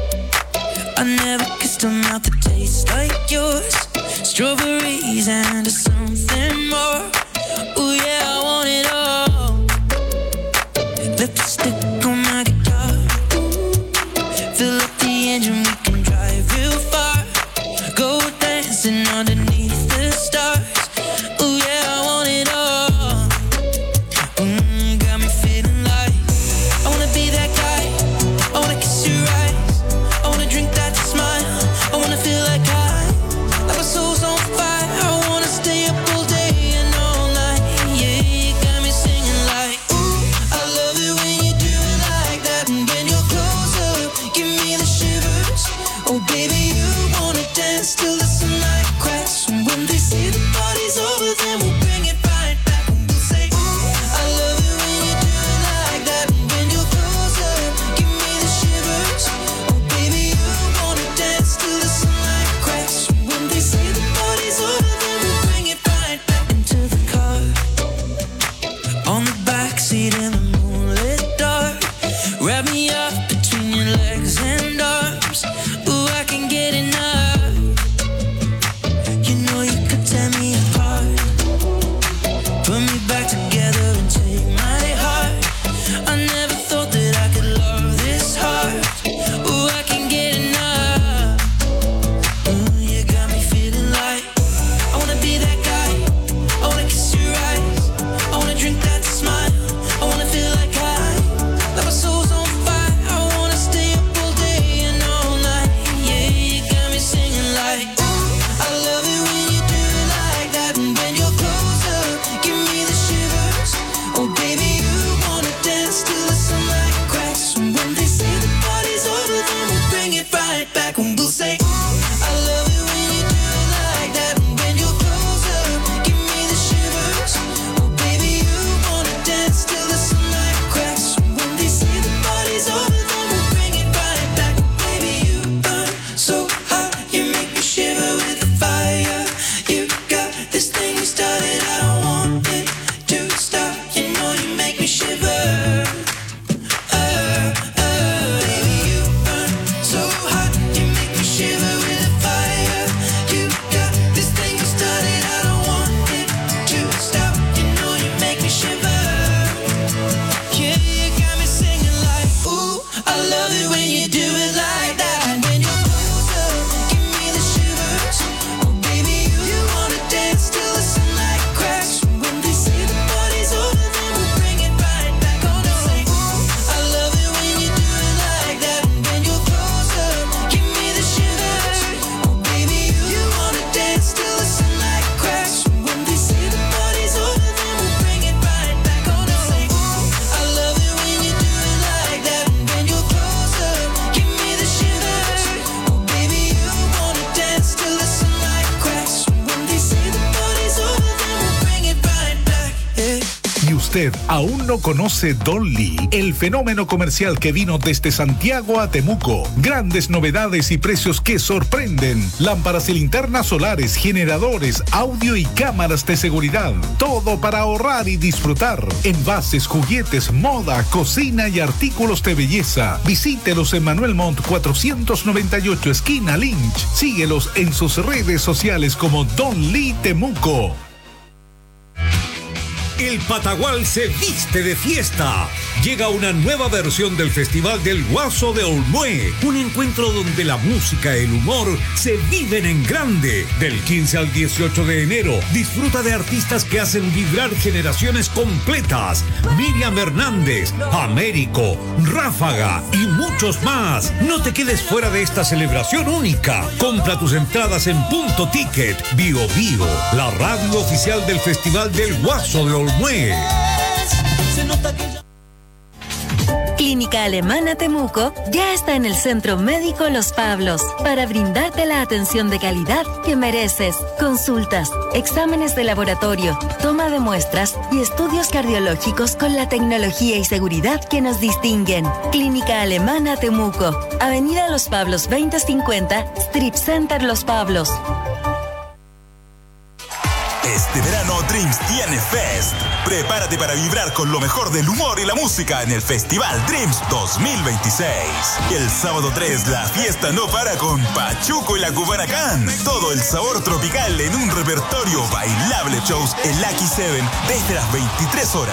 I never kissed a mouth that tastes like yours. Strawberries and something more. Oh yeah, I want it all. Lipstick on my guitar. Fill up the engine, we can drive real far. Go dancing underneath the stars. Oh yeah, I want it all. Mm, got me feeling like I wanna be that guy. I wanna kiss your eyes, I wanna drink that smile, I wanna feel like I, like my soul's on fire, I wanna stay up all day and all night, yeah, you got me singing like, ooh, I love it when you do it like that, and when you're closer, give me the shivers, oh baby, you wanna dance till the sunlight cracks, and when they say the party's over, then we'll bring it right back, and we'll say, ooh, I love it when you do it like that, and when you're closer, give me the shivers, oh baby, you wanna dance till the sunlight cracks, when they say the party's over, then we'll bring it right back into the car, on the backseat in the moonlit dark, wrap me up between your legs and arms, ooh, I can get enough, you know you could tear me apart, put me back together and take my heart, I never thought that I could love this hard, ooh, I can get enough, ooh, you got me feeling like, I wanna be that guy, I wanna kiss your eyes, I wanna drink that smile, I wanna feel like I, like my soul's on fire, I wanna stay up all day and all night, yeah, you got me singing like, ooh, I love it when you do it like that, and when you're closer, give me the shivers, oh baby, you wanna dance till the sunlight cracks, and when they say the party's over, then we'll bring it right back, and we'll say, ooh, I love it when you do it like that, and when you're closer, give me the shivers, oh baby, you wanna dance till the sunlight cracks, and when they say the party's over, then we'll bring it right back, baby, you burn so hot, you make me shiver with the fire, you got this thing you started, I don't want it to stop, you know you make me shiver, uh, uh, baby, you burn so hot, you make me shiver with the fire, you got this thing you started, I don't want it to stop, you know you make me shiver, yeah, you got me singing like, ooh, I love it when you do it like that, and when you're closer, give me the shivers, oh baby, you wanna dance till the sunlight cracks, when they say the party's over, then we'll bring it right back, oh no, say, ooh, I love it when you do it like that, and when you're closer, give me the shivers, oh baby, you wanna dance till the sunlight cracks, when they say the party's over, then we'll bring it right back, oh no, say, ooh, I love it when you do it like that, and when you're closer, give me the shivers, oh baby, you wanna dance till the sunlight cracks, when they say the party's over, then we'll bring it right back, yeah. ¿Y usted aún no conoce Don Lee, el fenómeno comercial que vino desde Santiago a Temuco? Grandes novedades y precios que sorprenden. Lámparas y linternas solares, generadores, audio y cámaras de seguridad. Todo para ahorrar y disfrutar. Envases, juguetes, moda, cocina y artículos de belleza. Visítelos en Manuel Montt cuatrocientos noventa y ocho, esquina Lynch. Síguelos en sus redes sociales como Don Lee Temuco. El Patagual se viste de fiesta. Llega una nueva versión del Festival del Guaso de Olmué. Un encuentro donde la música y el humor se viven en grande. Del quince al dieciocho de enero, disfruta de artistas que hacen vibrar generaciones completas. Miriam Hernández, Américo, Ráfaga y muchos más. No te quedes fuera de esta celebración única. Compra tus entradas en Punto Ticket. Bio Bio, la radio oficial del Festival del Guaso de Olmué. Clínica Alemana Temuco ya está en el Centro Médico Los Pablos para brindarte la atención de calidad que mereces. Consultas, exámenes de laboratorio, toma de muestras y estudios cardiológicos con la tecnología y seguridad que nos distinguen. Clínica Alemana Temuco, Avenida Los Pablos veinte cincuenta, Strip Center Los Pablos. Este verano Dreams tiene Fest. Prepárate para vibrar con lo mejor del humor y la música en el Festival Dreams dos mil veintiséis. El sábado tres la fiesta no para con Pachuco y la Kubanacan. Todo el sabor tropical en un repertorio bailable, shows en Lucky Seven desde las veintitrés horas.